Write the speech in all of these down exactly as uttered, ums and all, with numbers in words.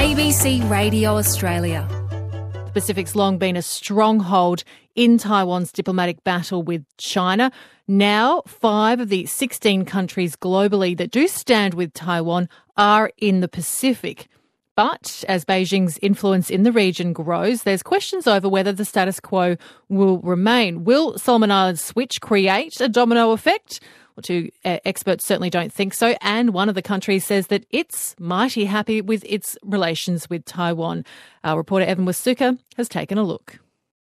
A B C Radio Australia. The Pacific's long been a stronghold in Taiwan's diplomatic battle with China. Now, five of the sixteen countries globally that do stand with Taiwan are in the Pacific. But as Beijing's influence in the region grows, there's questions over whether the status quo will remain. Will Solomon Islands switch create a domino effect? Well, two uh, experts certainly don't think so. And one of the countries says that it's mighty happy with its relations with Taiwan. Our reporter Evan Wasuka has taken a look.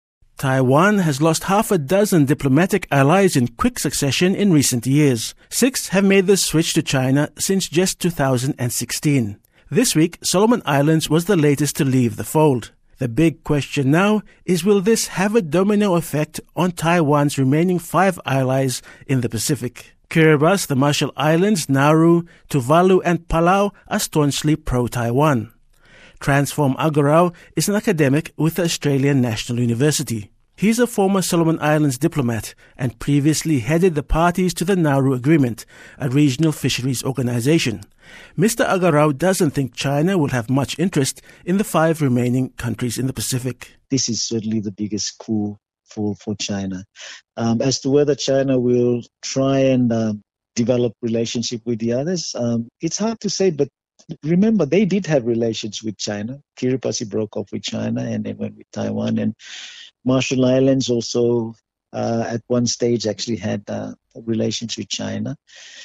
Taiwan has lost half a dozen diplomatic allies in quick succession in recent years. Six have made the switch to China since just two thousand sixteen. This week, Solomon Islands was the latest to leave the fold. The big question now is, will this have a domino effect on Taiwan's remaining five allies in the Pacific? Kiribati, the Marshall Islands, Nauru, Tuvalu and Palau are staunchly pro-Taiwan. Transform Agarau is an academic with the Australian National University. He's a former Solomon Islands diplomat and previously headed the parties to the Nauru Agreement, a regional fisheries organization. Mister Agarau doesn't think China will have much interest in the five remaining countries in the Pacific. This is certainly the biggest coup for, for China. Um, as to whether China will try and uh, develop relationship with the others, um, it's hard to say, but remember, they did have relations with China. Kiribati broke off with China and then went with Taiwan. And Marshall Islands also uh, at one stage actually had uh, relations with China.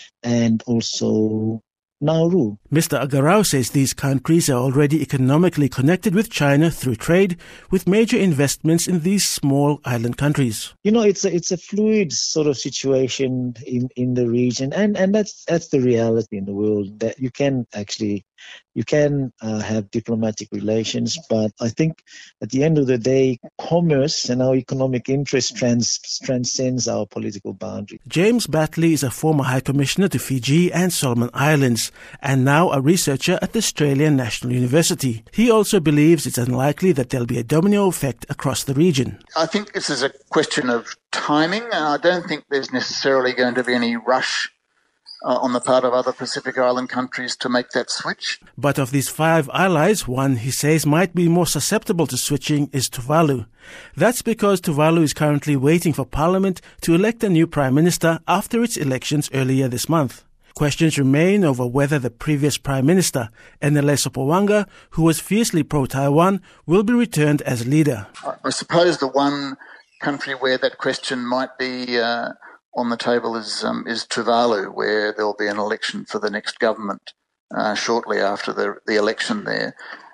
And also Nauru. Mister Agarau says these countries are already economically connected with China through trade, with major investments in these small island countries. You know, it's a, it's a fluid sort of situation in, in the region, and, and that's that's the reality in the world, that you can actually you can uh, have diplomatic relations, but I think at the end of the day, commerce and our economic interest trans, transcends our political boundary. James Batley is a former High Commissioner to Fiji and Solomon Islands, and now a researcher at the Australian National University. He also believes it's unlikely that there'll be a domino effect across the region. I think this is a question of timing, and I don't think there's necessarily going to be any rush uh, on the part of other Pacific Island countries to make that switch. But of these five allies, one, he says, might be more susceptible to switching is Tuvalu. That's because Tuvalu is currently waiting for Parliament to elect a new Prime Minister after its elections earlier this month. Questions remain over whether the previous Prime Minister, Enele Sopoaga, who was fiercely pro-Taiwan, will be returned as leader. I suppose the one country where that question might be uh, on the table is um, is Tuvalu, where there'll be an election for the next government uh, shortly after the, the election there.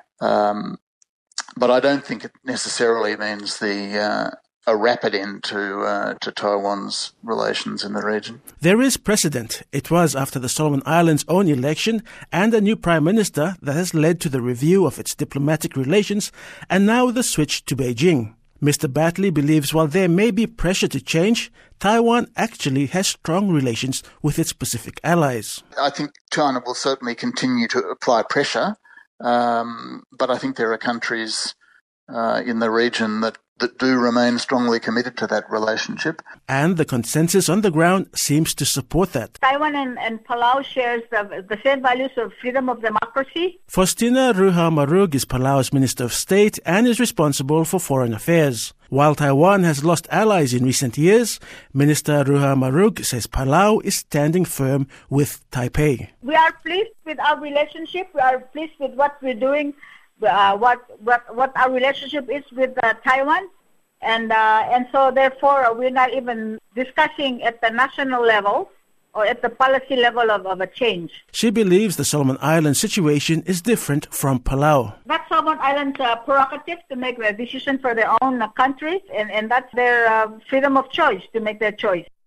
Um, but I don't think it necessarily means the uh, a rapid end to uh, to Taiwan's relations in the region. There is precedent. It was after the Solomon Islands' own election and a new Prime Minister that has led to the review of its diplomatic relations and now the switch to Beijing. Mister Batley believes while there may be pressure to change, Taiwan actually has strong relations with its Pacific allies. I think China will certainly continue to apply pressure, um, but I think there are countries uh, in the region that that do remain strongly committed to that relationship. And the consensus on the ground seems to support that. Taiwan and, and Palau shares the, the same values of freedom of democracy. Faustina Ruha-Marug is Palau's Minister of State and is responsible for foreign affairs. While Taiwan has lost allies in recent years, Minister Ruha-Marug says Palau is standing firm with Taipei. We are pleased with our relationship. We are pleased with what we're doing. Uh, what what what our relationship is with uh, Taiwan, and uh, and so therefore uh, we're not even discussing at the national level or at the policy level of, of a change. She believes the Solomon Islands situation is different from Palau. That's Solomon Islands' uh, prerogative to make the decision for their own uh, countries, and, and that's their uh, freedom of choice to make their choice.